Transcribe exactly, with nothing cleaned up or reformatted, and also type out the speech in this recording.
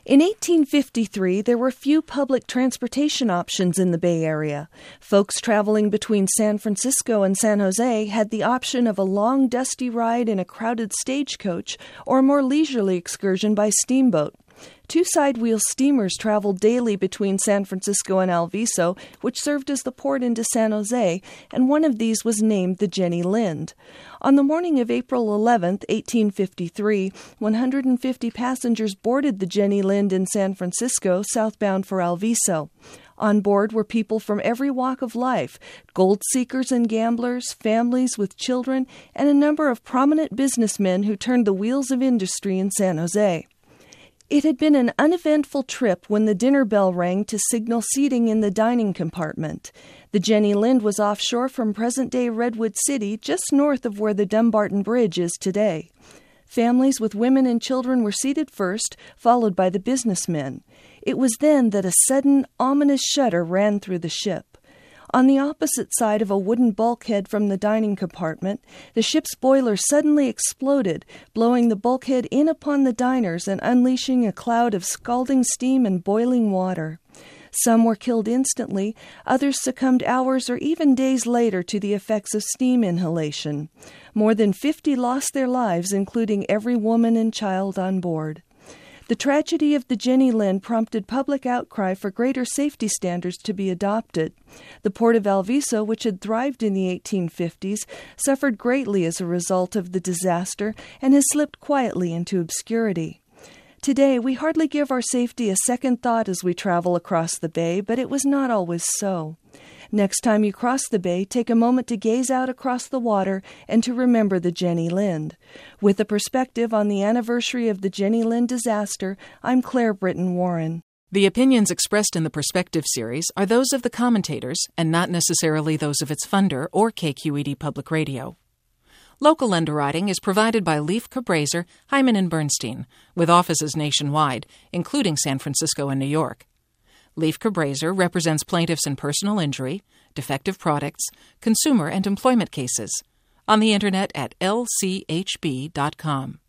In eighteen fifty-three, there were few public transportation options in the Bay Area. Folks traveling between San Francisco and San Jose had the option of a long, dusty ride in a crowded stagecoach or a more leisurely excursion by steamboat. Two side-wheel steamers traveled daily between San Francisco and Alviso, which served as the port into San Jose, and one of these was named the Jenny Lind. On the morning of April eleventh, eighteen fifty-three, one hundred fifty passengers boarded the Jenny Lind in San Francisco, southbound for Alviso. On board were people from every walk of life, gold seekers and gamblers, families with children, and a number of prominent businessmen who turned the wheels of industry in San Jose. It had been an uneventful trip when the dinner bell rang to signal seating in the dining compartment. The Jenny Lind was offshore from present-day Redwood City, just north of where the Dumbarton Bridge is today. Families with women and children were seated first, followed by the businessmen. It was then that a sudden, ominous shudder ran through the ship. On the opposite side of a wooden bulkhead from the dining compartment, the ship's boiler suddenly exploded, blowing the bulkhead in upon the diners and unleashing a cloud of scalding steam and boiling water. Some were killed instantly, others succumbed hours or even days later to the effects of steam inhalation. More than fifty lost their lives, including every woman and child on board. The tragedy of the Jenny Lind prompted public outcry for greater safety standards to be adopted. The port of Alviso, which had thrived in the eighteen fifties, suffered greatly as a result of the disaster and has slipped quietly into obscurity. Today, we hardly give our safety a second thought as we travel across the bay, but it was not always so. Next time you cross the bay, take a moment to gaze out across the water and to remember the Jenny Lind. With a perspective on the anniversary of the Jenny Lind disaster, I'm Claire Britton Warren. The opinions expressed in the Perspective series are those of the commentators and not necessarily those of its funder or K Q E D Public Radio. Local underwriting is provided by Leif Cabraser, Hyman and Bernstein, with offices nationwide, including San Francisco and New York. Leif Cabraser represents plaintiffs in personal injury, defective products, consumer and employment cases. On the Internet at L C H B dot com.